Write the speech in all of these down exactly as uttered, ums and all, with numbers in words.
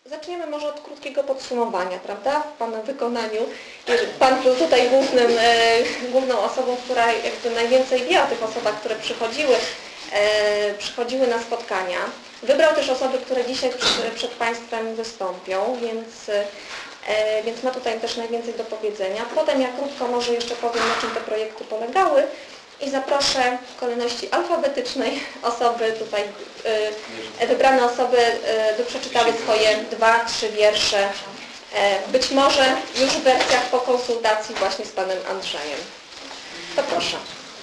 Zaczniemy może od krótkiego podsumowania, prawda? W Pana wykonaniu. Pan był tutaj głównym, e, główną osobą, która jakby najwięcej wie o tych osobach, które przychodziły, e, przychodziły na spotkania. Wybrał też osoby, które dzisiaj przed, przed Państwem wystąpią, więc, e, więc ma tutaj też najwięcej do powiedzenia. Potem ja krótko może jeszcze powiem, na czym te projekty polegały. I zaproszę w kolejności alfabetycznej osoby tutaj, y, wybrane osoby, y, by przeczytały swoje dwa, trzy wiersze, y, być może już w wersjach po konsultacji właśnie z Panem Andrzejem. To proszę.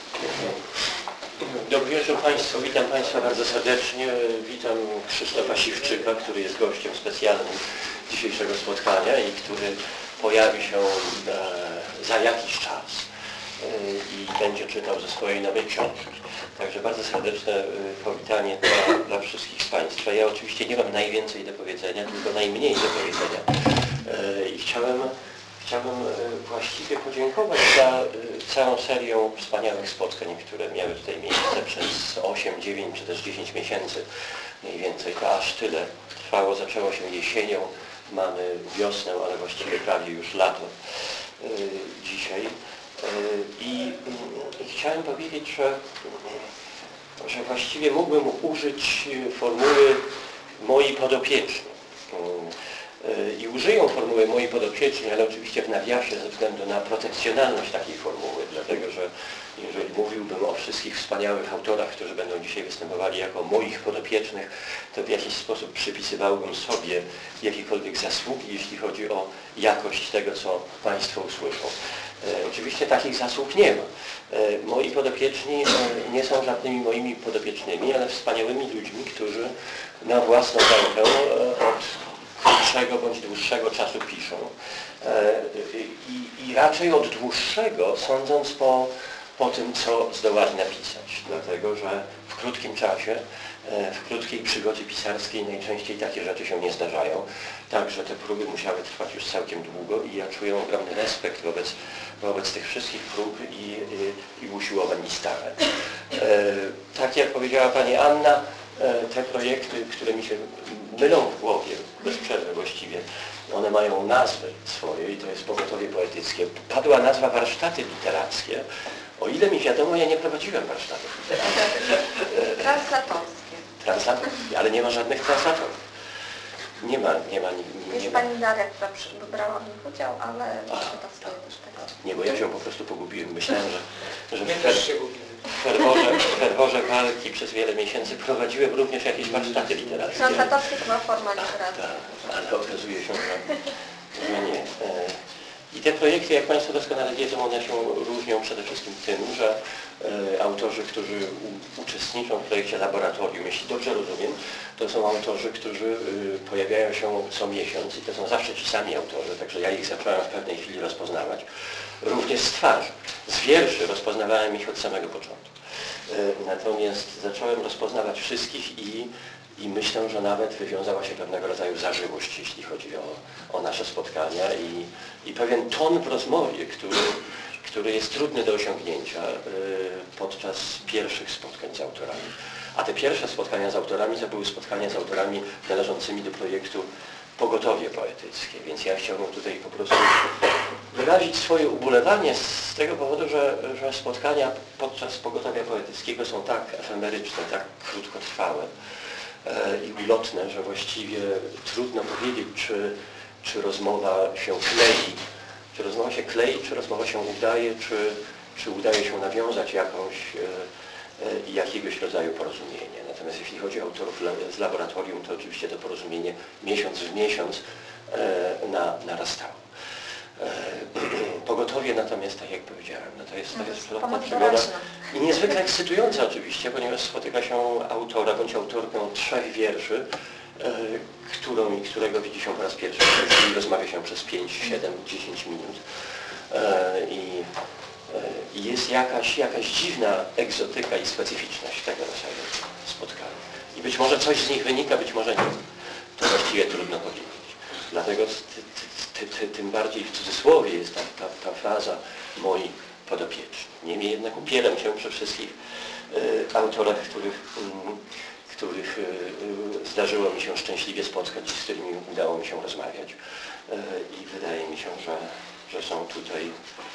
Dobry wieczór Państwu, witam Państwa bardzo serdecznie. Witam Krzysztofa Siwczyka, który jest gościem specjalnym dzisiejszego spotkania i który pojawi się e, za jakiś czas i będzie czytał ze swojej nowej książki. Także bardzo serdeczne powitanie dla, dla wszystkich z Państwa. Ja oczywiście nie mam najwięcej do powiedzenia, tylko najmniej do powiedzenia. I chciałem, chciałem właściwie podziękować za całą serię wspaniałych spotkań, które miały tutaj miejsce przez osiem, dziewięć czy też dziesięć miesięcy mniej więcej. To aż tyle trwało, zaczęło się jesienią, mamy wiosnę, ale właściwie prawie już lato dzisiaj. I, I chciałem powiedzieć, że, że właściwie mógłbym użyć formuły moi podopieczni. I użyję formuły moi podopieczni, ale oczywiście w nawiasie ze względu na protekcjonalność takiej formuły, dlatego że jeżeli mówiłbym o wszystkich wspaniałych autorach, którzy będą dzisiaj występowali jako moich podopiecznych, to w jakiś sposób przypisywałbym sobie jakiekolwiek zasługi, jeśli chodzi o jakość tego, co Państwo usłyszą. E, oczywiście takich zasług nie ma. E, moi podopieczni e, nie są żadnymi moimi podopiecznymi, ale wspaniałymi ludźmi, którzy na własną rękę e, od krótszego bądź dłuższego czasu piszą. E, i, I raczej od dłuższego, sądząc po, po tym, co zdołali napisać. Dlatego, że w krótkim czasie, e, w krótkiej przygodzie pisarskiej najczęściej takie rzeczy się nie zdarzają. Także te próby musiały trwać już całkiem długo i ja czuję ogromny respekt wobec, wobec tych wszystkich prób i, i, i usiłowań i starań. E, tak jak powiedziała Pani Anna, e, te projekty, które mi się mylą w głowie, bez przerwy właściwie, one mają nazwy swoje i to jest pogotowie poetyckie. Padła nazwa warsztaty literackie. O ile mi wiadomo, ja nie prowadziłem warsztatów literackich. Translatorskie. Translatorskie, ale nie ma żadnych translatorów. Nie ma, nie ma. Nie, nie, Jest nie ma. Pani Daria, która wybrała w nich udział, ale A, to swoje tak, też tak. Nie, bo ja się po prostu pogubiłem. Myślałem, że, że Ja w, też się w, ferworze, w ferworze walki przez wiele miesięcy prowadziłem również jakieś warsztaty literackie. Translatorskie to była forma Tak, literacji. tak, ale okazuje się, że, że nie. I te projekty, jak Państwo doskonale wiedzą, one się różnią przede wszystkim tym, że e, autorzy, którzy u, uczestniczą w projekcie laboratorium, jeśli dobrze rozumiem, to są autorzy, którzy y, pojawiają się co miesiąc i to są zawsze ci sami autorzy, także ja ich zacząłem w pewnej chwili rozpoznawać. Również z twarzy, z wierszy rozpoznawałem ich od samego początku. E, natomiast zacząłem rozpoznawać wszystkich i I myślę, że nawet wywiązała się pewnego rodzaju zażyłość, jeśli chodzi o, o nasze spotkania i, i pewien ton w rozmowie, który, który jest trudny do osiągnięcia y, podczas pierwszych spotkań z autorami. A te pierwsze spotkania z autorami to były spotkania z autorami należącymi do projektu Pogotowie Poetyckie. Więc ja chciałbym tutaj po prostu wyrazić swoje ubolewanie z tego powodu, że, że spotkania podczas Pogotowia Poetyckiego są tak efemeryczne, tak krótkotrwałe i ulotne, że właściwie trudno powiedzieć, czy, czy rozmowa się klei, czy rozmowa się klei, czy rozmowa się udaje, czy, czy udaje się nawiązać jakąś, e, jakiegoś rodzaju porozumienie. Natomiast jeśli chodzi o autorów z laboratorium, to oczywiście to porozumienie miesiąc w miesiąc e, na, narastało. Pogotowie natomiast, tak jak powiedziałem, no to jest, to jest przelotna przygoda i niezwykle ekscytująca oczywiście, ponieważ spotyka się autora bądź autorkę trzech wierszy, e, którą i którego widzi się po raz pierwszy i rozmawia się przez pięć, siedem, dziesięć minut e, i e, jest jakaś, jakaś dziwna egzotyka i specyficzność tego rodzaju spotkań. I być może coś z nich wynika, być może nie. To właściwie trudno powiedzieć. Dlatego ty, ty, ty, tym bardziej w cudzysłowie jest ta, ta, ta fraza moi podopieczni. Niemniej jednak upieram się przy wszystkich y, autorach, których, y, których zdarzyło mi się szczęśliwie spotkać i z którymi udało mi się rozmawiać. I wydaje mi się, że, że są tutaj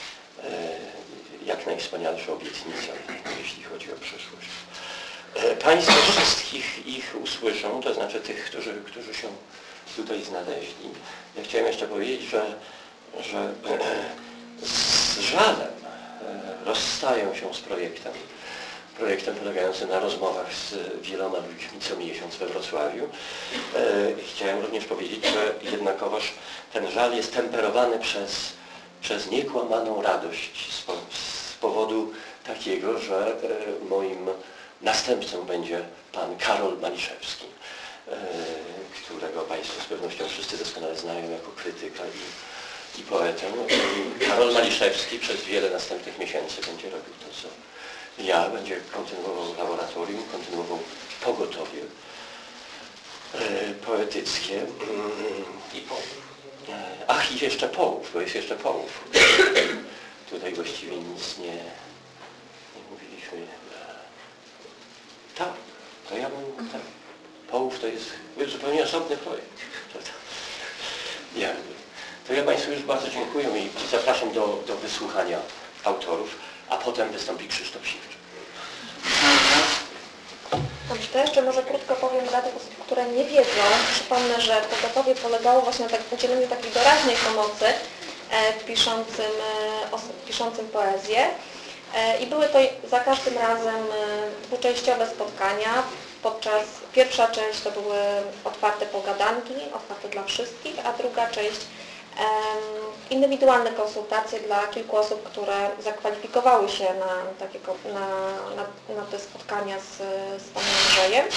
jak najwspanialsze obietnice, jeśli chodzi o przyszłość. Państwo wszystkich ich usłyszą, to znaczy tych, którzy, którzy się tutaj znaleźli. Ja chciałem jeszcze powiedzieć, że, że z żalem rozstają się z projektem. Projektem polegającym na rozmowach z wieloma ludźmi co miesiąc we Wrocławiu. Chciałem również powiedzieć, że jednakowoż ten żal jest temperowany przez, przez niekłamaną radość z, po, z powodu takiego, że moim następcą będzie pan Karol Maliszewski, którego Państwo z pewnością wszyscy doskonale znają jako krytyka i, i poetę. Karol Maliszewski przez wiele następnych miesięcy będzie robił to, co ja, będzie kontynuował laboratorium, kontynuował pogotowie poetyckie. I połów. Ach, i jeszcze połów, bo jest jeszcze połów. Tutaj właściwie nic nie, nie mówiliśmy. Tak, to ja bym, tak. Połów to jest zupełnie osobny projekt. Ja, to ja Państwu już bardzo dziękuję i zapraszam do, do wysłuchania autorów, a potem wystąpi Krzysztof Siwczyk. Dobrze, to jeszcze może krótko powiem dla tych osób, które nie wiedzą. Przypomnę, że pogotowie polegało właśnie na tak, udzieleniu takiej doraźnej pomocy e, piszącym, e, os, piszącym poezję. E, I były to za każdym razem e, dwuczęściowe spotkania. Podczas, pierwsza część to były otwarte pogadanki, otwarte dla wszystkich, a druga część indywidualne konsultacje dla kilku osób, które zakwalifikowały się na, takie, na, na, na te spotkania z, z panem Andrzejem.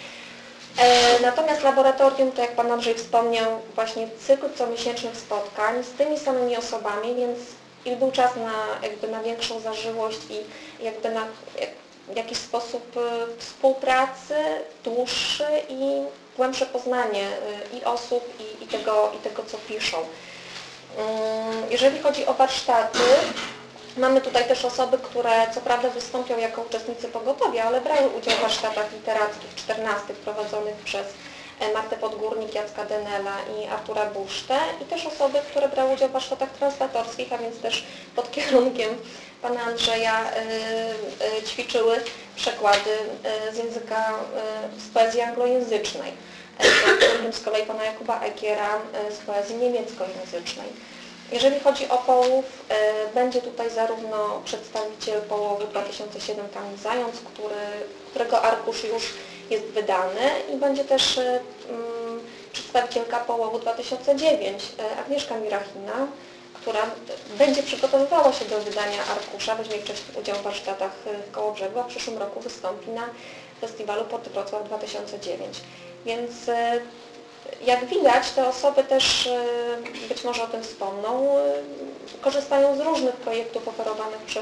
E, natomiast laboratorium, to jak pan Andrzej wspomniał, właśnie cykl comiesięcznych spotkań z tymi samymi osobami, więc i był czas na, jakby na większą zażyłość i jakby na jak, w jakiś sposób współpracy, dłuższy i głębsze poznanie i osób, i, i, tego, i tego, co piszą. Jeżeli chodzi o warsztaty, mamy tutaj też osoby, które co prawda wystąpią jako uczestnicy pogotowia, ale brały udział w warsztatach literackich czternastych prowadzonych przez Martę Podgórnik, Jacka Denela i Artura Busztę i też osoby, które brały udział w warsztatach translatorskich, a więc też pod kierunkiem pana Andrzeja y, y, ćwiczyły przekłady y, z języka, y, z poezji anglojęzycznej. Pod kierunkiem z kolei pana Jakuba Egiera y, z poezji niemieckojęzycznej. Jeżeli chodzi o połów, y, będzie tutaj zarówno przedstawiciel połowu dwa tysiące siedem Kamil Zając, który, którego arkusz już jest wydany i będzie też y, y, przedstawicielka połowu dwa tysiące dziewięć y, Agnieszka Mirachina, która będzie przygotowywała się do wydania arkusza, weźmie wcześniej udział w warsztatach w Kołobrzegu, a w przyszłym roku wystąpi na festiwalu Porty Wrocław dwa tysiące dziewięć. Więc jak widać, te osoby też, być może o tym wspomną, korzystają z różnych projektów oferowanych przez,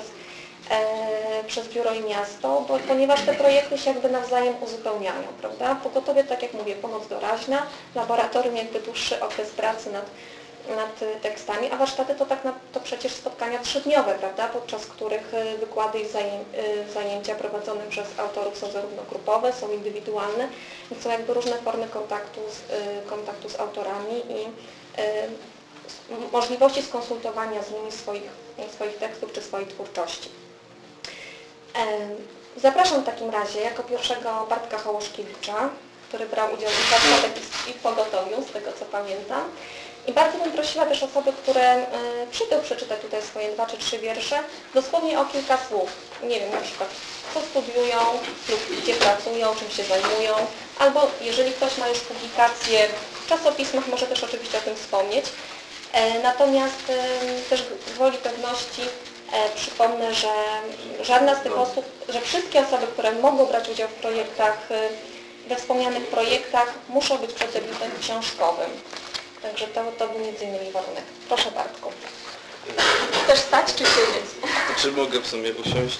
e, przez Biuro i Miasto, bo, ponieważ te projekty się jakby nawzajem uzupełniają, prawda? Pogotowie, tak jak mówię, pomoc doraźna, laboratorium jakby dłuższy okres pracy nad nad tekstami, a warsztaty to tak na, to przecież spotkania trzydniowe, prawda, podczas których wykłady i zaję, zajęcia prowadzone przez autorów są zarówno grupowe, są indywidualne, więc są jakby różne formy kontaktu z, kontaktu z autorami i y, możliwości skonsultowania z nimi swoich, swoich tekstów czy swojej twórczości. Y, zapraszam w takim razie jako pierwszego Bartka Hołoszkiewicza, który brał udział w warsztatach i w pogotowiu, z tego co pamiętam. I bardzo bym prosiła też osoby, które y, przyjdą przeczytać tutaj swoje dwa czy trzy wiersze, dosłownie o kilka słów. Nie wiem, na przykład co studiują lub gdzie pracują, czym się zajmują, albo jeżeli ktoś ma już publikacje w czasopismach, może też oczywiście o tym wspomnieć. E, natomiast y, też gwoli pewności e, przypomnę, że żadna z tych osób, że wszystkie osoby, które mogą brać udział w projektach, y, we wspomnianych projektach, muszą być przed debiutem książkowym. Także to, to był między innymi warunek. Proszę Bartku. Chcesz stać czy siedzieć? Czy mogę w sumie usiąść?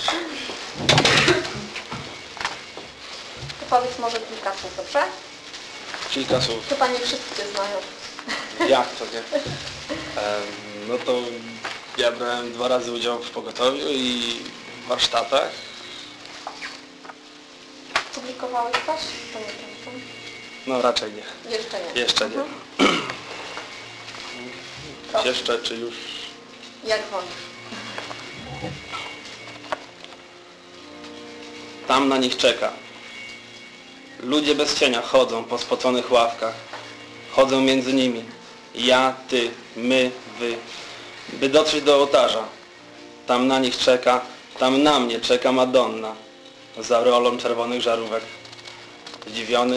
To powiedz może kilka słów, dobrze? Kilka słów. Chyba nie wszyscy Cię znają. Jak to nie? No to ja brałem dwa razy udział w pogotowiu i w warsztatach. Publikowałeś coś? To nie pamiętam. No raczej nie. Jeszcze nie. Jeszcze nie. Mhm. Proszę. Jeszcze czy już... Jak wolisz? Tam na nich czeka. Ludzie bez cienia chodzą po spoconych ławkach. Chodzą między nimi. Ja, ty, my, wy. By dotrzeć do ołtarza. Tam na nich czeka, tam na mnie czeka Madonna. Z aureolą czerwonych żarówek. Zdziwiony.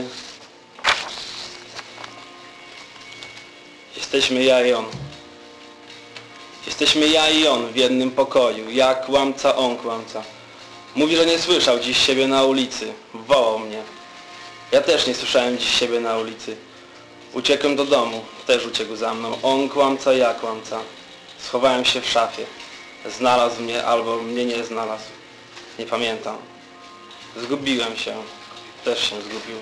Jesteśmy ja i on. Jesteśmy ja i on w jednym pokoju. Ja kłamca, on kłamca. Mówi, że nie słyszał dziś siebie na ulicy. Wołał mnie. Ja też nie słyszałem dziś siebie na ulicy. Uciekłem do domu. Też uciekł za mną. On kłamca, ja kłamca. Schowałem się w szafie. Znalazł mnie albo mnie nie znalazł. Nie pamiętam. Zgubiłem się. Też się zgubił.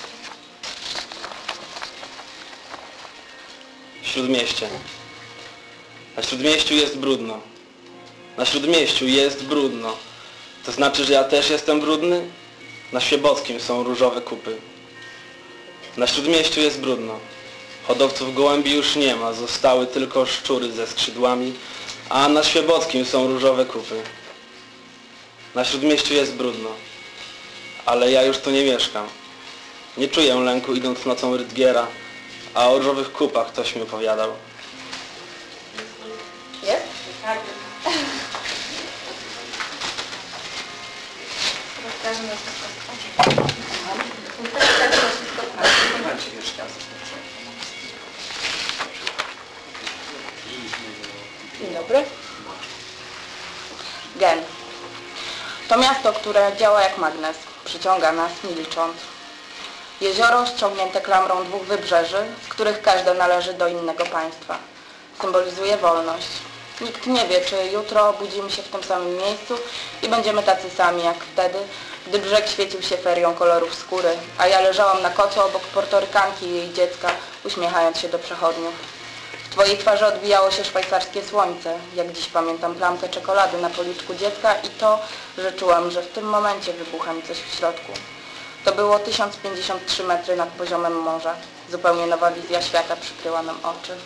Śródmieście. Na Śródmieściu jest brudno. Na Śródmieściu jest brudno. To znaczy, że ja też jestem brudny? Na Świebockim są różowe kupy. Na Śródmieściu jest brudno. Hodowców gołębi już nie ma, zostały tylko szczury ze skrzydłami, a na Świebockim są różowe kupy. Na Śródmieściu jest brudno. Ale ja już tu nie mieszkam. Nie czuję lęku idąc nocą Rydgiera, a o różowych kupach ktoś mi opowiadał. Jest? Tak. Rozkażę na wszystko stworzyć. Rozkażę na wszystko stworzyć. Dzień dobry. Gen. To miasto, które działa jak magnes. Przyciąga nas, nie licząc. Jezioro ściągnięte klamrą dwóch wybrzeży, z których każde należy do innego państwa. Symbolizuje wolność. Nikt nie wie, czy jutro obudzimy się w tym samym miejscu i będziemy tacy sami jak wtedy, gdy brzeg świecił się ferią kolorów skóry, a ja leżałam na kocu obok portorykanki i jej dziecka, uśmiechając się do przechodniów. W twojej twarzy odbijało się szwajcarskie słońce, jak dziś pamiętam plamkę czekolady na policzku dziecka i to, że czułam, że w tym momencie wybucha mi coś w środku. To było tysiąc pięćdziesiąt trzy metry nad poziomem morza. Zupełnie nowa wizja świata przykryła nam oczy.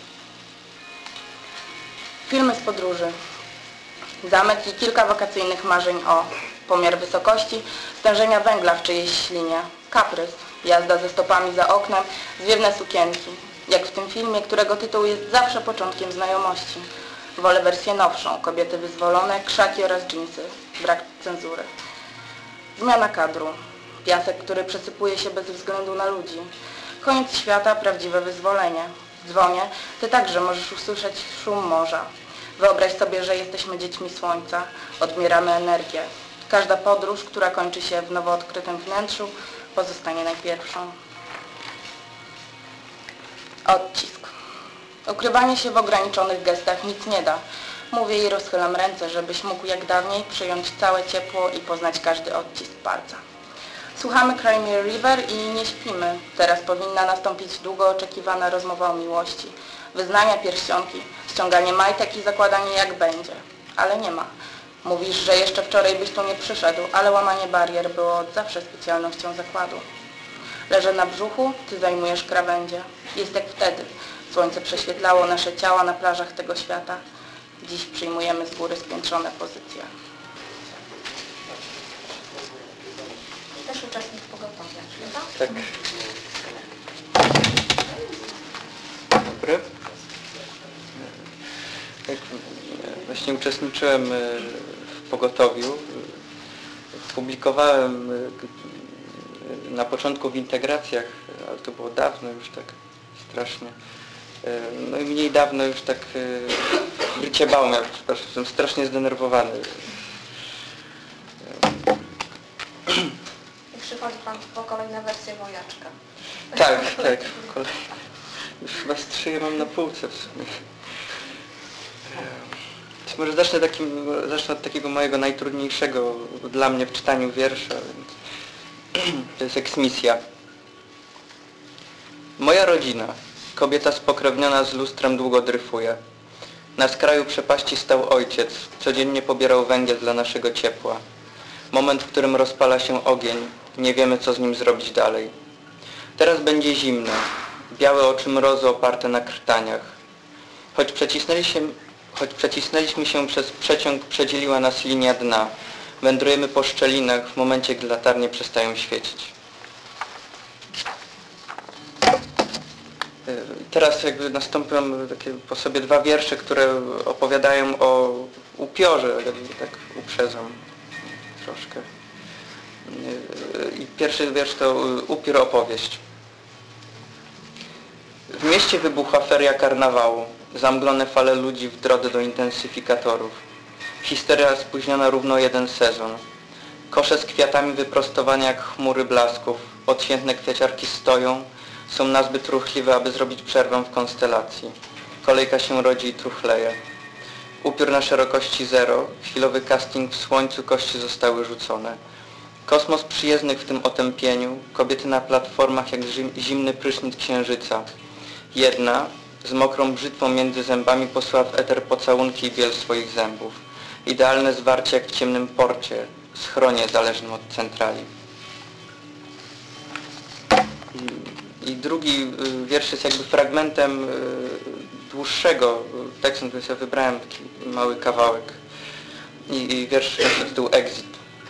Filmy z podróży. Zamek i kilka wakacyjnych marzeń o pomiar wysokości, stężenia węgla w czyjejś ślinie, kaprys, jazda ze stopami za oknem, zwiewne sukienki. Jak w tym filmie, którego tytuł jest zawsze początkiem znajomości. Wolę wersję nowszą, kobiety wyzwolone, krzaki oraz dżinsy, brak cenzury. Zmiana kadru. Piasek, który przesypuje się bez względu na ludzi. Koniec świata, prawdziwe wyzwolenie. Dzwonię, ty także możesz usłyszeć szum morza. Wyobraź sobie, że jesteśmy dziećmi słońca, odbieramy energię. Każda podróż, która kończy się w nowo odkrytym wnętrzu, pozostanie najpierwszą. Odcisk. Ukrywanie się w ograniczonych gestach nic nie da. Mówię i rozchylam ręce, żebyś mógł jak dawniej przyjąć całe ciepło i poznać każdy odcisk palca. Słuchamy Cry Me a River i nie śpimy. Teraz powinna nastąpić długo oczekiwana rozmowa o miłości. Wyznania, pierścionki, ściąganie majtek i zakładanie jak będzie. Ale nie ma. Mówisz, że jeszcze wczoraj byś tu nie przyszedł, ale łamanie barier było od zawsze specjalnością zakładu. Leżę na brzuchu, ty zajmujesz krawędzie. Jest jak wtedy. Słońce prześwietlało nasze ciała na plażach tego świata. Dziś przyjmujemy z góry spiętrzone pozycje. Też uczestnik pogotowia, prawda? Tak. Dobry. Tak, właśnie uczestniczyłem w pogotowiu. Publikowałem na początku w integracjach, ale to było dawno już tak strasznie. No i mniej dawno już tak w Brycie Baum, ja jestem strasznie zdenerwowany. I przychodzi Pan po kolejne wersje wojaczka. Tak, tak. Kolej... Już chyba z trzy je mam na półce w sumie. Więc może zacznę, takim, zacznę od takiego mojego najtrudniejszego dla mnie w czytaniu wiersza. Więc to jest eksmisja. Moja rodzina, kobieta spokrewniona z lustrem, długo dryfuje. Na skraju przepaści stał ojciec, codziennie pobierał węgiel dla naszego ciepła. Moment, w którym rozpala się ogień. Nie wiemy, co z nim zrobić dalej. Teraz będzie zimno. Białe oczy mrozu oparte na krtaniach. Choć przecisnęliśmy, choć przecisnęliśmy się przez przeciąg, przedzieliła nas linia dna. Wędrujemy po szczelinach w momencie, gdy latarnie przestają świecić. Teraz jakby nastąpią takie po sobie dwa wiersze, które opowiadają o upiorze, tak uprzedzam troszkę. I pierwszy wiersz to upiór opowieść. W mieście wybuchła feria karnawału, zamglone fale ludzi w drodze do intensyfikatorów. Histeria spóźniona równo jeden sezon. Kosze z kwiatami wyprostowane jak chmury blasków, odświętne kwieciarki stoją, są nazbyt ruchliwe, aby zrobić przerwę w konstelacji. Kolejka się rodzi i truchleje. Upiór na szerokości zero, chwilowy casting w słońcu, kości zostały rzucone. Kosmos przyjezdny w tym otępieniu, kobiety na platformach jak zimny prysznic księżyca. Jedna, z mokrą brzytwą między zębami, posłała w eter pocałunki i biel swoich zębów. Idealne zwarcie jak w ciemnym porcie, schronie zależnym od centrali. I drugi wiersz jest jakby fragmentem dłuższego tekstu, który sobie wybrałem, taki mały kawałek. I wiersz nosi tytuł Exit.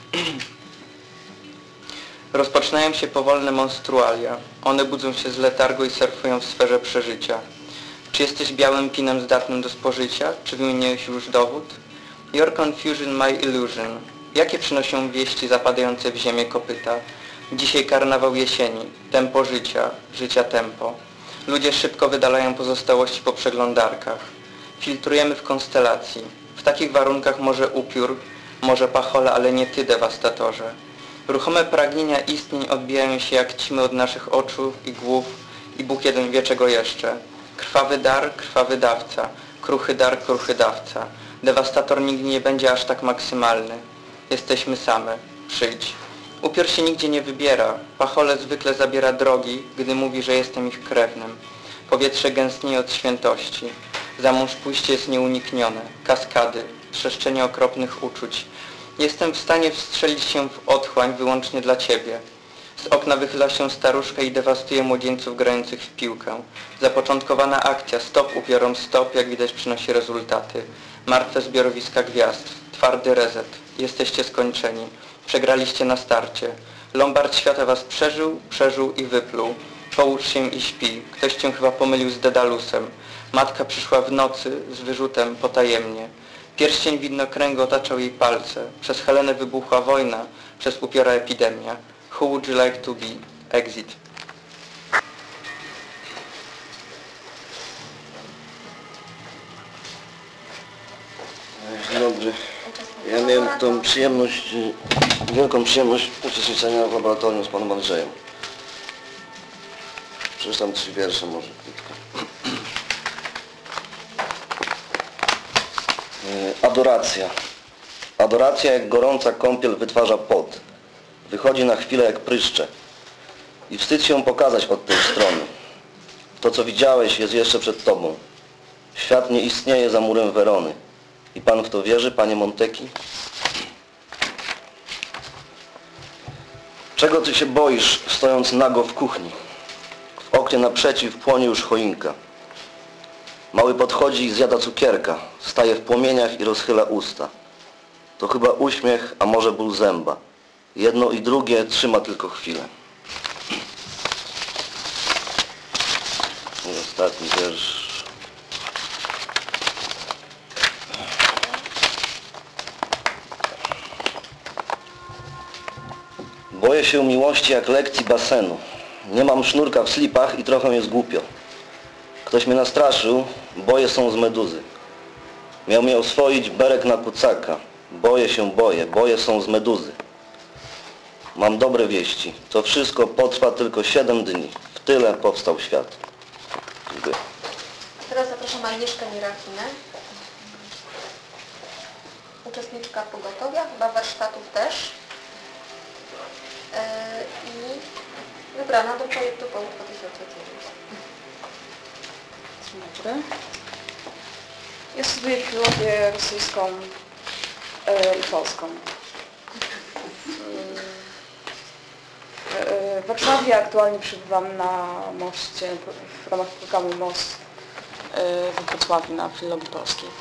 Rozpoczynają się powolne monstrualia. One budzą się z letargu i surfują w sferze przeżycia. Czy jesteś białym pinem zdatnym do spożycia? Czy wymieniłeś już dowód? Your confusion, my illusion. Jakie przynoszą wieści zapadające w ziemię kopyta? Dzisiaj karnawał jesieni, tempo życia, życia tempo. Ludzie szybko wydalają pozostałości po przeglądarkach. Filtrujemy w konstelacji. W takich warunkach może upiór, może pachola, ale nie ty, dewastatorze. Ruchome pragnienia istnień odbijają się jak ćmy od naszych oczu i głów i Bóg jeden wie czego jeszcze. Krwawy dar, krwawy dawca. Kruchy dar, kruchy dawca. Dewastator nigdy nie będzie aż tak maksymalny. Jesteśmy same. Przyjdź. Upiór się nigdzie nie wybiera. Pachole zwykle zabiera drogi, gdy mówi, że jestem ich krewnym. Powietrze gęstnieje od świętości. Za mąż pójście jest nieuniknione. Kaskady. Trzeszczenie okropnych uczuć. Jestem w stanie wstrzelić się w otchłań wyłącznie dla Ciebie. Z okna wychyla się staruszka i dewastuje młodzieńców grających w piłkę. Zapoczątkowana akcja, stop upiorom, stop, jak widać przynosi rezultaty. Martwe zbiorowiska gwiazd, twardy reset. Jesteście skończeni. Przegraliście na starcie. Lombard świata was przeżył, przeżył i wypluł. Połóż się i śpi. Ktoś cię chyba pomylił z Dedalusem. Matka przyszła w nocy z wyrzutem potajemnie. Pierścień widnokręgu otaczał jej palce. Przez Helenę wybuchła wojna, przez upiora epidemia. Who would you like to be? Exit. Dzień dobry. Ja miałem tą przyjemność, wielką przyjemność uczestniczenia w laboratorium z panem Andrzejem. Przeczytam trzy wiersze może krótko. Adoracja. Adoracja jak gorąca kąpiel wytwarza pot. Wychodzi na chwilę jak pryszcze. I wstyd się pokazać od tej strony. To co widziałeś jest jeszcze przed tobą. Świat nie istnieje za murem Werony. I pan w to wierzy, panie Monteki? Czego ty się boisz, stojąc nago w kuchni? W oknie naprzeciw płonie już choinka. Mały podchodzi i zjada cukierka. Staje w płomieniach i rozchyla usta. To chyba uśmiech, a może ból zęba. Jedno i drugie trzyma tylko chwilę. I ostatni wiersz. Boję się miłości jak lekcji basenu. Nie mam sznurka w slipach i trochę jest głupio. Ktoś mnie nastraszył, boje są z meduzy. Miał mnie oswoić berek na kucaka. Boję się, boję, boje są z meduzy. Mam dobre wieści. To wszystko potrwa tylko siedem dni. W tyle powstał świat. Dziękuję. Teraz zapraszam Agnieszkę Mirakinę. Uczestniczka pogotowia, chyba warsztatów też. Yy, I wybrana do projektu POU dwa tysiące dziewięć. Dzień dobry. Ja studiuję filologię rosyjską yy, i polską. Warszawie. Aktualnie przebywam na moście w ramach programu Most w Wrocławiu na Filologii Polskiej.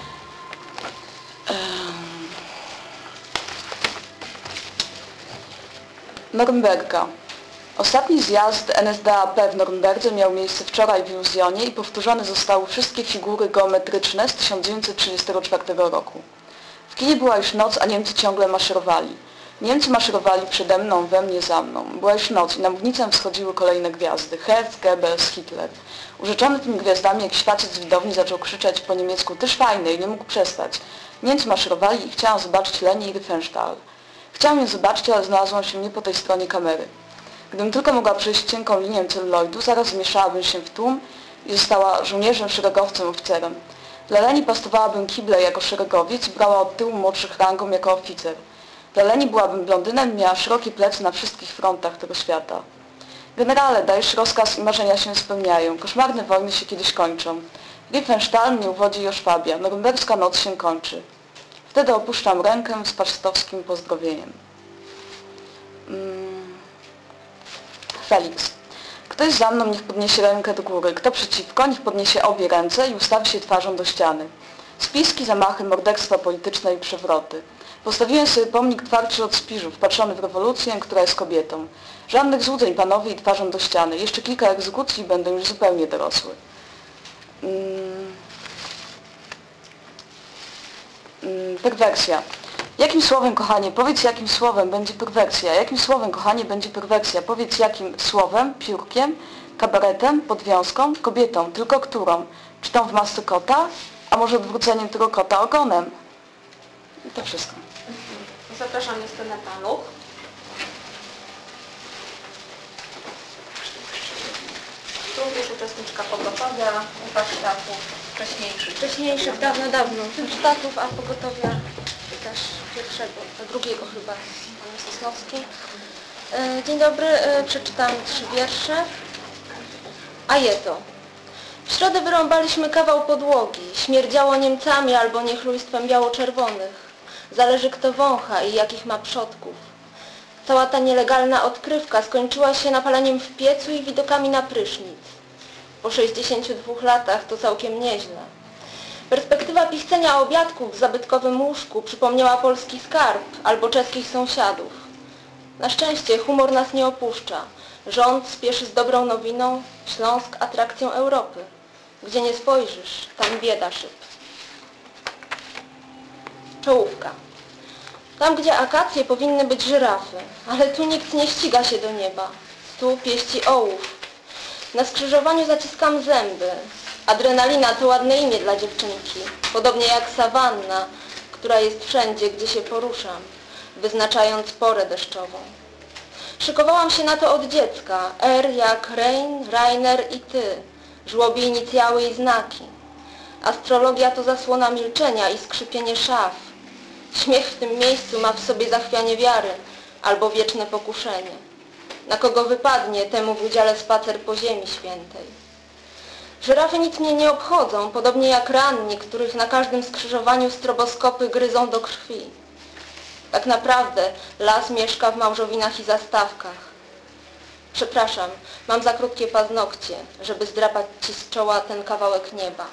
Norymberga. Ostatni zjazd N S D A P w Norymberdze miał miejsce wczoraj w Iluzjonie i powtórzone zostały wszystkie figury geometryczne z tysiąc dziewięćset trzydziestego czwartego roku. W kinie była już noc, a Niemcy ciągle maszerowali. Niemcy maszerowali przede mną, we mnie, za mną. Była już noc i na mównicę wschodziły kolejne gwiazdy. Herz, Goebbels, Hitler. Urzeczony tymi gwiazdami, jak światec z widowni zaczął krzyczeć po niemiecku też fajne i nie mógł przestać. Niemcy maszerowali i chciałam zobaczyć Lenię i Riefenstahl. Chciałam ją zobaczyć, ale znalazłam się nie po tej stronie kamery. Gdybym tylko mogła przejść cienką linię celuloidu, zaraz zmieszałabym się w tłum i została żołnierzem, szeregowcem, oficerem. Dla Leni pastowałabym kible jako szeregowiec i brała od tyłu młodszych rangą jako oficer. Dla Leni byłabym blondynem i miała szerokie plecy na wszystkich frontach tego świata. Generale, dajesz rozkaz i marzenia się spełniają. Koszmarne wojny się kiedyś kończą. Riefenstahl mnie uwodzi i oszwabia. Norymberska noc się kończy. Wtedy opuszczam rękę z pasztowskim pozdrowieniem. Hmm. Felix. Ktoś za mną niech podniesie rękę do góry. Kto przeciwko, niech podniesie obie ręce i ustawi się twarzą do ściany. Spiski, zamachy, morderstwa polityczne i przewroty. Postawiłem sobie pomnik twardszy od Spiżu, wpatrzony w rewolucję, która jest kobietą. Żadnych złudzeń, panowie, i twarzą do ściany. Jeszcze kilka egzekucji i będę już zupełnie dorosły. Hmm. Hmm, perwersja. Jakim słowem, kochanie, powiedz jakim słowem będzie perwersja. Jakim słowem, kochanie, będzie perwersja. Powiedz jakim słowem, piórkiem, kabaretem, podwiązką, kobietą, tylko którą. Czy tą w masce kota, a może odwróceniem tego kota ogonem. I to wszystko. Zapraszam Justynę Paluch. Również uczestniczka pogotowia, warsztatów wcześniejszych. Wcześniejszych, dawno, dawno. Warsztatów, a pogotowia też pierwszego, drugiego chyba z panem Sosnowskim. Dzień dobry, przeczytam trzy wiersze. A je to. W środę wyrąbaliśmy kawał podłogi. Śmierdziało Niemcami albo niechlujstwem biało-czerwonych. Zależy kto wącha i jakich ma przodków. Cała ta nielegalna odkrywka skończyła się napaleniem w piecu i widokami na prysznic. Po sześćdziesięciu dwóch latach to całkiem nieźle. Perspektywa pichcenia obiadków w zabytkowym łóżku przypomniała polski skarb albo czeskich sąsiadów. Na szczęście humor nas nie opuszcza. Rząd spieszy z dobrą nowiną, Śląsk atrakcją Europy. Gdzie nie spojrzysz, tam bieda szyb. Czołówka. Tam, gdzie akacje, powinny być żyrafy, ale tu nikt nie ściga się do nieba. Tu pieści ołów. Na skrzyżowaniu zaciskam zęby. Adrenalina to ładne imię dla dziewczynki, podobnie jak sawanna, która jest wszędzie, gdzie się poruszam, wyznaczając porę deszczową. Szykowałam się na to od dziecka. R jak Rein, Rainer i ty. Żłobie inicjały i znaki. Astrologia to zasłona milczenia i skrzypienie szaf. Śmiech w tym miejscu ma w sobie zachwianie wiary albo wieczne pokuszenie. Na kogo wypadnie, temu w udziale spacer po ziemi świętej. Żyrafy nic mnie nie obchodzą, podobnie jak ranni, których na każdym skrzyżowaniu stroboskopy gryzą do krwi. Tak naprawdę las mieszka w małżowinach i zastawkach. Przepraszam, mam za krótkie paznokcie, żeby zdrapać ci z czoła ten kawałek nieba.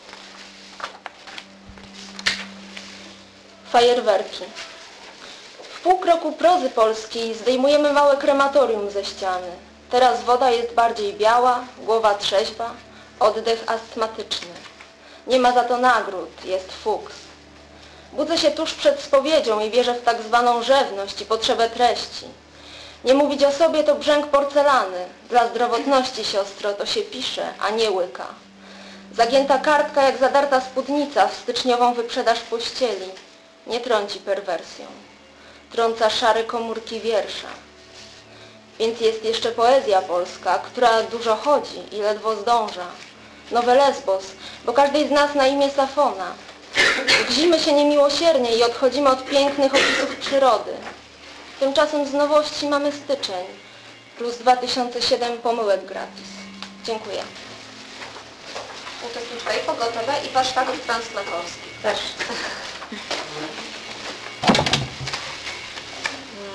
Fajerwerki. W pół kroku prozy polskiej zdejmujemy małe krematorium ze ściany. Teraz woda jest bardziej biała, głowa trzeźwa, oddech astmatyczny. Nie ma za to nagród, jest fuks. Budzę się tuż przed spowiedzią i wierzę w tak zwaną rzewność i potrzebę treści. Nie mówić o sobie to brzęk porcelany. Dla zdrowotności, siostro, to się pisze, a nie łyka. Zagięta kartka jak zadarta spódnica w styczniową wyprzedaż pościeli. Nie trąci perwersją. Trąca szare komórki wiersza. Więc jest jeszcze poezja polska, która dużo chodzi i ledwo zdąża. Nowe Lesbos, bo każdej z nas na imię Safona. Gzimy się niemiłosiernie i odchodzimy od pięknych opisów przyrody. Tymczasem z nowości mamy styczeń, plus dwa tysiące siedem pomyłek gratis. Dziękuję. Uczestniczka i pogotowia i warsztatów translatorskich też.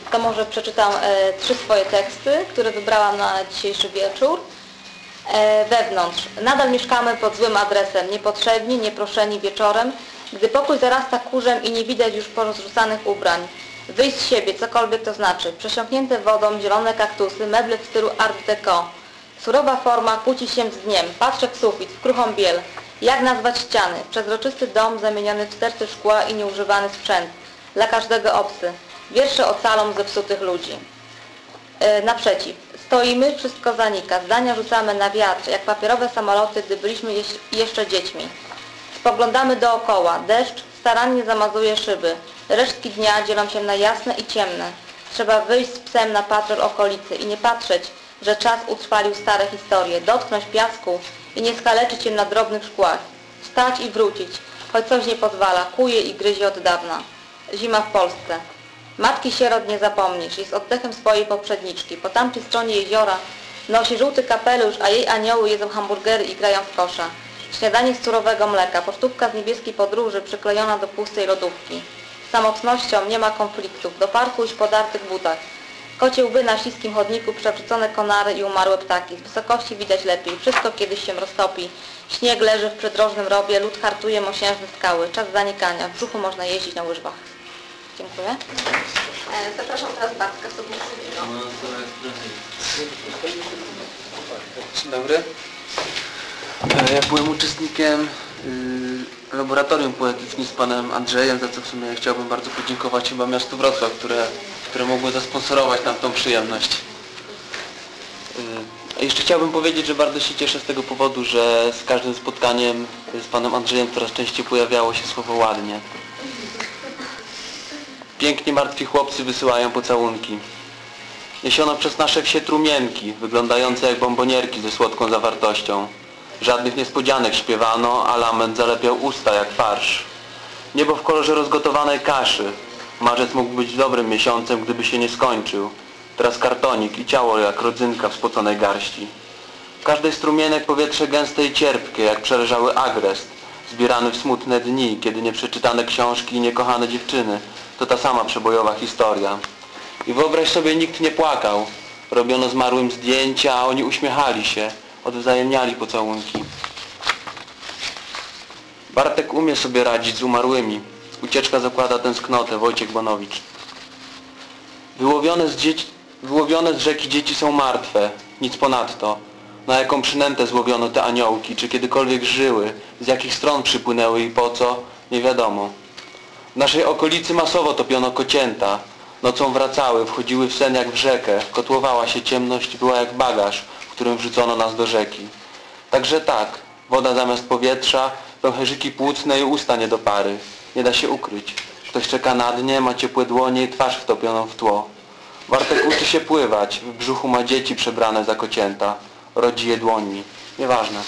to może przeczytam e, trzy swoje teksty, które wybrałam na dzisiejszy wieczór. E, wewnątrz. Nadal mieszkamy pod złym adresem, niepotrzebni, nieproszeni wieczorem, gdy pokój zarasta kurzem i nie widać już porozrzucanych ubrań. Wyjść z siebie, cokolwiek to znaczy. Przesiąknięte wodą, zielone kaktusy, meble w stylu art deco. Surowa forma kłóci się z dniem. Patrzę w sufit, w kruchą biel. Jak nazwać ściany? Przezroczysty dom zamieniony w sterty szkła i nieużywany sprzęt. Dla każdego obcy. Wiersze ocalą zepsutych ludzi. Yy, naprzeciw. Stoimy, wszystko zanika. Zdania rzucamy na wiatr, jak papierowe samoloty, gdy byliśmy jeszcze dziećmi. Spoglądamy dookoła. Deszcz starannie zamazuje szyby. Resztki dnia dzielą się na jasne i ciemne. Trzeba wyjść z psem na patrol okolicy i nie patrzeć, że czas utrwalił stare historie. Dotknąć piasku i nie skaleczyć się na drobnych szkłach. Wstać i wrócić, choć coś nie pozwala. Kuje i gryzie od dawna. Zima w Polsce. Matki sierot nie zapomnisz. Jest oddechem swojej poprzedniczki. Po tamtej stronie jeziora nosi żółty kapelusz, a jej anioły jedzą hamburgery i grają w kosza. Śniadanie z surowego mleka. Pocztówka z niebieskiej podróży przyklejona do pustej lodówki. Z samotnością nie ma konfliktów. Do parku iść po dartych butach. Kocie łby na śliskim chodniku, przewrócone konary i umarłe ptaki. Z wysokości widać lepiej. Wszystko kiedyś się roztopi. Śnieg leży w przydrożnym robie, lód hartuje mosiężne skały. Czas zanikania. W brzuchu można jeździć na łyżwach. Dziękuję. Zapraszam teraz Bartka Sobnickiego. Dzień dobry. Ja byłem uczestnikiem y, laboratorium poetyckim z panem Andrzejem, za co w sumie chciałbym bardzo podziękować chyba miastu Wrocław, które, które mogło zasponsorować nam tą przyjemność. Y, jeszcze chciałbym powiedzieć, że bardzo się cieszę z tego powodu, że z każdym spotkaniem z panem Andrzejem coraz częściej pojawiało się słowo ładnie. Pięknie martwi chłopcy wysyłają pocałunki. Niesiono przez nasze wsie trumienki, wyglądające jak bombonierki ze słodką zawartością. Żadnych niespodzianek śpiewano, a lament zalepiał usta jak farsz. Niebo w kolorze rozgotowanej kaszy. Marzec mógł być dobrym miesiącem, gdyby się nie skończył. Teraz kartonik i ciało jak rodzynka w spoconej garści. W każdej strumienek powietrze gęste i cierpkie, jak przeleżały agrest, zbierany w smutne dni, kiedy nieprzeczytane książki i niekochane dziewczyny to ta sama przebojowa historia. I wyobraź sobie, nikt nie płakał. Robiono zmarłym zdjęcia, a oni uśmiechali się, odwzajemniali pocałunki. Bartek umie sobie radzić z umarłymi. Ucieczka zakłada tęsknotę. Wojciech Bonowicz. Wyłowione z, dzieci, wyłowione z rzeki dzieci są martwe. Nic ponadto. Na jaką przynętę złowiono te aniołki? Czy kiedykolwiek żyły? Z jakich stron przypłynęły i po co? Nie wiadomo. W naszej okolicy masowo topiono kocięta. Nocą wracały, wchodziły w sen jak w rzekę. Kotłowała się ciemność, była jak bagaż, w którym wrzucono nas do rzeki. Także tak, woda zamiast powietrza, pęcherzyki płucne i usta nie do pary. Nie da się ukryć. Ktoś czeka na dnie, ma ciepłe dłonie i twarz wtopioną w tło. Bartek uczy się pływać, w brzuchu ma dzieci przebrane za kocięta. Rodzi je dłońmi. Nieważne.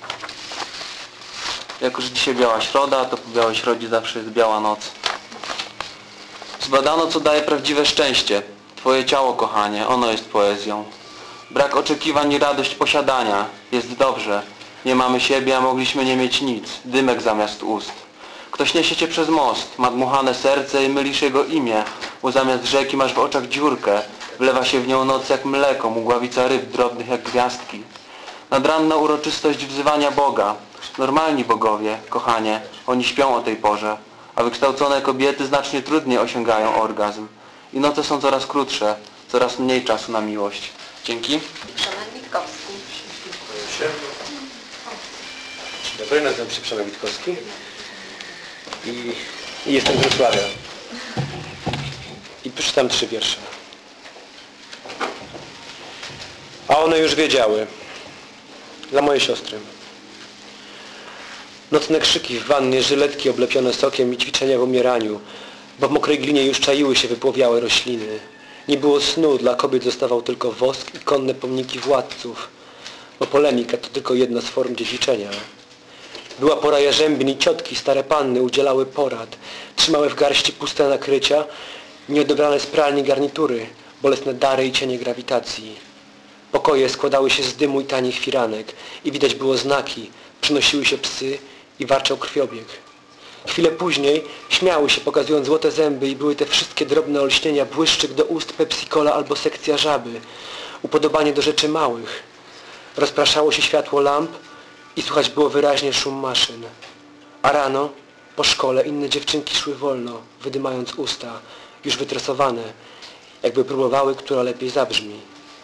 Jako że dzisiaj biała środa, to po białej środzie zawsze jest biała noc. Zbadano, co daje prawdziwe szczęście. Twoje ciało, kochanie, ono jest poezją. Brak oczekiwań i radość posiadania. Jest dobrze. Nie mamy siebie, a mogliśmy nie mieć nic. Dymek zamiast ust. Ktoś niesie cię przez most, ma dmuchane serce i mylisz jego imię, bo zamiast rzeki masz w oczach dziurkę. Wlewa się w nią noc jak mleko, mgławica ryb drobnych jak gwiazdki. Nadranna uroczystość wzywania Boga. Normalni bogowie, kochanie, oni śpią o tej porze, a wykształcone kobiety znacznie trudniej osiągają orgazm. I noce są coraz krótsze, coraz mniej czasu na miłość. Dzięki. Przemek Witkowski. Dzień dobry, nazywam się Przemek Witkowski i, i jestem z Wrocławia. I przeczytam trzy wiersze. A one już wiedziały. Dla mojej siostry. Nocne krzyki w wannie, żyletki oblepione sokiem i ćwiczenia w umieraniu, bo w mokrej glinie już czaiły się wypłowiałe rośliny. Nie było snu, dla kobiet zostawał tylko wosk i konne pomniki władców, bo polemika to tylko jedna z form dziedziczenia. Była pora jarzębin i ciotki, stare panny udzielały porad, trzymały w garści puste nakrycia, nieodebrane z pralni garnitury, bolesne dary i cienie grawitacji. Pokoje składały się z dymu i tanich firanek i widać było znaki, przynosiły się psy i warczał krwiobieg. Chwilę później śmiały się, pokazując złote zęby i były te wszystkie drobne olśnienia, błyszczyk do ust, Pepsi-Cola albo sekcja żaby, upodobanie do rzeczy małych. Rozpraszało się światło lamp i słychać było wyraźnie szum maszyn. A rano, po szkole, inne dziewczynki szły wolno, wydymając usta, już wytresowane, jakby próbowały, która lepiej zabrzmi.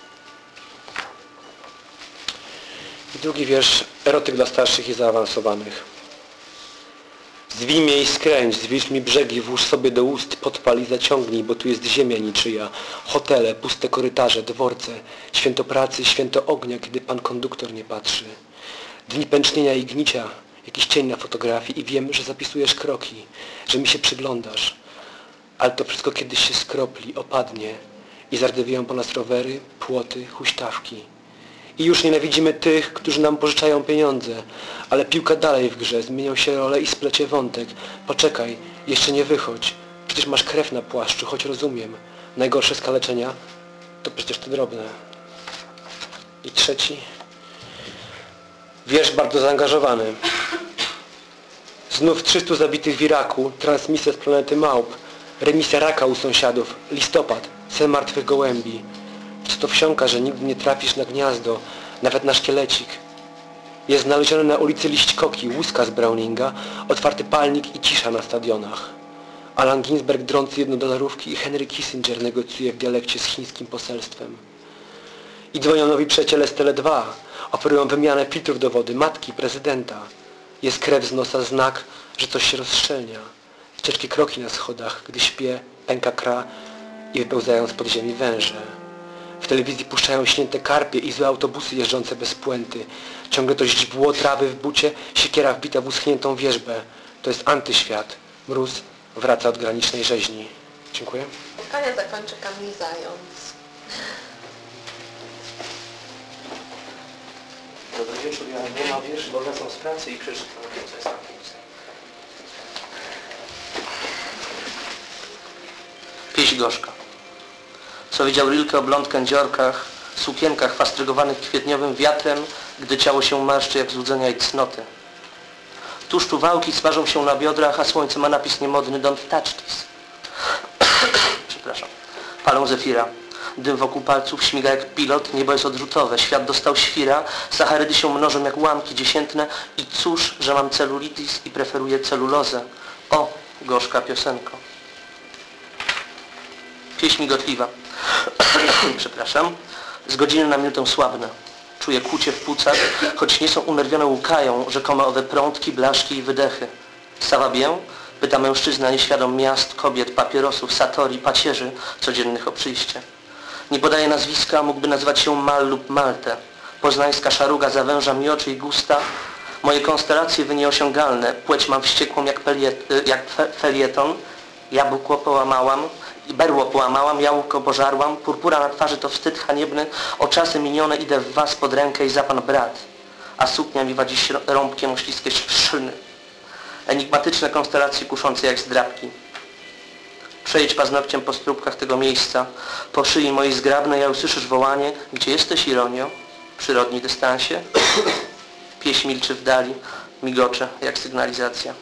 I drugi wiersz, erotyk dla starszych i zaawansowanych. Zwij mnie i skręć, zwilż mi brzegi, włóż sobie do ust, podpal i zaciągnij, bo tu jest ziemia niczyja, hotele, puste korytarze, dworce, święto pracy, święto ognia, kiedy pan konduktor nie patrzy. Dni pęcznienia i gnicia, jakiś cień na fotografii i wiem, że zapisujesz kroki, że mi się przyglądasz. Ale to wszystko kiedyś się skropli, opadnie i zardewieją po nas rowery, płoty, huśtawki. I już nienawidzimy tych, którzy nam pożyczają pieniądze, ale piłka dalej w grze, zmienią się role i splecie wątek. Poczekaj, jeszcze nie wychodź, przecież masz krew na płaszczu, choć rozumiem. Najgorsze skaleczenia to przecież te drobne. I trzeci, wiersz bardzo zaangażowany. Znów trzystu zabitych w Iraku, transmisja z planety małp, remisja raka u sąsiadów, listopad, sen martwych gołębi. Co to wsiąka, że nigdy nie trafisz na gniazdo, nawet na szkielecik. Jest znaleziony na ulicy liść koki, łuska z Browninga, otwarty palnik i cisza na stadionach. Alan Ginsberg drący jednodolarówki i Henry Kissinger negocjuje w dialekcie z chińskim poselstwem. I dzwonią nowi przyjaciele z Tele dwa, oferują wymianę filtrów do wody, matki, prezydenta. Jest krew z nosa, znak, że coś się rozszczelnia. Ciężkie kroki na schodach, gdy śpię, pęka kra i wypełzają z podziemi węże. W telewizji puszczają śnięte karpie i złe autobusy jeżdżące bez puenty. Ciągle to źdźbło trawy w bucie, siekiera wbita w uschniętą wierzbę. To jest antyświat. Mróz wraca od granicznej rzeźni. Dziękuję. Spotkania zakończy Kamil Zając. Dobry wieczór, ja nie mam wierszy, bo wracam z pracy i przeczytam, co jest na półce. Pieśń gorzka. Co widział Rilke o blond kędziorkach, sukienkach fastrygowanych kwietniowym wiatrem, gdy ciało się marszczy jak złudzenia i cnoty. Tłuszczu wałki smażą się na biodrach, a słońce ma napis niemodny Don't touch this. Przepraszam. Palą zefira. Dym wokół palców śmiga jak pilot, niebo jest odrzutowe, świat dostał świra, sacharydy się mnożą jak łamki dziesiętne i cóż, że mam celulitis i preferuję celulozę. O, gorzka piosenko. Pieśń migotliwa. Przepraszam. Z godziny na minutę słabnę. Czuję kłucie w płucach, choć nie są unerwione łukają, rzekome owe prątki, blaszki i wydechy. Sawabię? Pyta mężczyzna nieświadom miast, kobiet, papierosów, satori, pacierzy codziennych o przyjście. Nie podaje nazwiska, mógłby nazywać się Mal lub Malte. Poznańska szaruga zawęża mi oczy i gusta. Moje konstelacje wy nieosiągalne, płeć mam wściekłą jak, peliet, jak fe, felieton. Jabłko połamałam, berło połamałam, jabłko pożarłam, purpura na twarzy to wstyd haniebny, o czasy minione idę w was pod rękę i za pan brat, a suknia mi wadzi rąbkiem o śliskie szlny. Enigmatyczne konstelacje kuszące jak zdrabki. Przejdź paznokciem po stróbkach tego miejsca, po szyi mojej zgrabnej, ja usłyszysz wołanie, gdzie jesteś, ironio? Przyrodni dystansie? Pieśń milczy w dali, migocze jak sygnalizacja.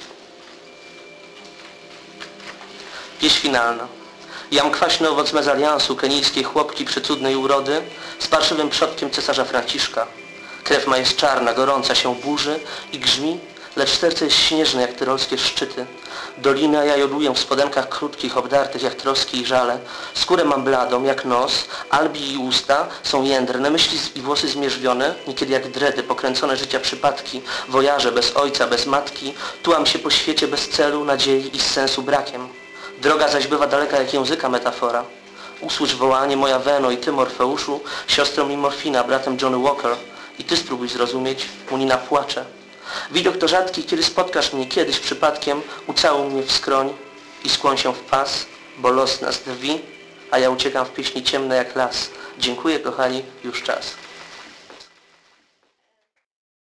Pieśń finalna. Jam kwaśny owoc mezaliansu, kenijskiej chłopki przecudnej urody, z parszywym przodkiem cesarza Franciszka. Krew ma jest czarna, gorąca się burzy i grzmi, lecz serce jest śnieżne jak tyrolskie szczyty. Doliny ja joduję w spodenkach krótkich, obdartych jak troski i żale. Skórę mam bladą jak nos, albi i usta są jędrne, myśli i włosy zmierzwione, niekiedy jak dredy, pokręcone życia przypadki, wojaże bez ojca, bez matki, tułam się po świecie bez celu, nadziei i z sensu brakiem. Droga zaś bywa daleka jak języka metafora. Usłysz wołanie, moja Weno i ty, Morfeuszu, siostrą mi Morfina, bratem Johnny Walker. I ty spróbuj zrozumieć, Munina płacze. Widok to rzadki, kiedy spotkasz mnie kiedyś przypadkiem, ucałuj mnie w skroń i skłoń się w pas, bo los nas drwi, a ja uciekam w pieśni ciemne jak las. Dziękuję, kochani, już czas.